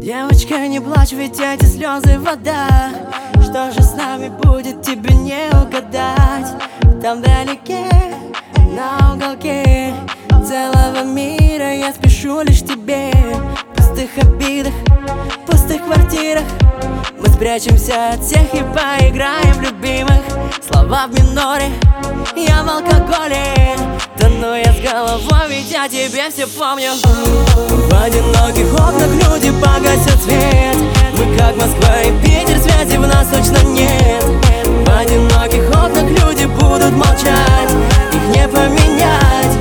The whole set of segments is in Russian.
Девочка, не плачь, ведь эти слезы вода. Что же с нами будет, тебе не угадать. Там вдалеке, на уголке целого мира я спешу лишь тебе. В пустых обидах, в пустых квартирах мы спрячемся от всех и поиграем в любимых. Слова в миноре, я в алкоголе. Тону я с головой, ведь я тебе все помню. В одиноких окнах люди погасят свет. Мы как Москва и Питер, связи в нас точно нет. В одиноких окнах люди будут молчать, их не поменять.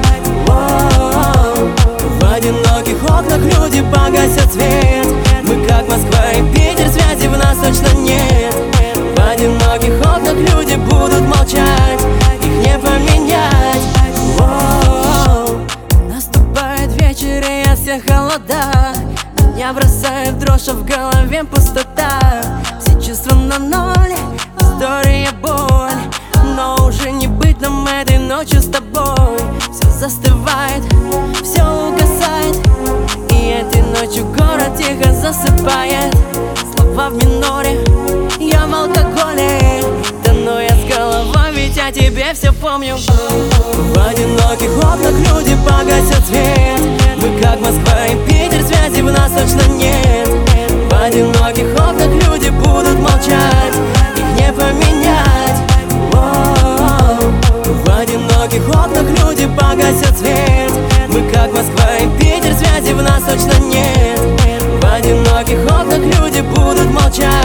В одиноких окнах люди погасят свет. Мы как Москва и Питер, связи в нас точно нет. В одиноких окнах люди будут молчать, их не поменять. Наступает вечер, и я всех холодах. Меня бросает дрожь, а в голове пустота. Все чувства на ноль, история боль. Но уже не быть нам этой ночью с тобой. Все застывает, все угасает, и этой ночью город тихо засыпает. Слова в миноре, я в алкоголе. Тону я с головой, ведь я тебе все помню. В одиноких окнах люди погасят свет. Мы как Москва и Питер, связи в нас точно нет. В одиноких окнах люди будут молчать, их не поменять. В одиноких окнах люди погасят свет. Мы как Москва и Питер, связи в нас точно нет. В одиноких окнах люди будут молчать.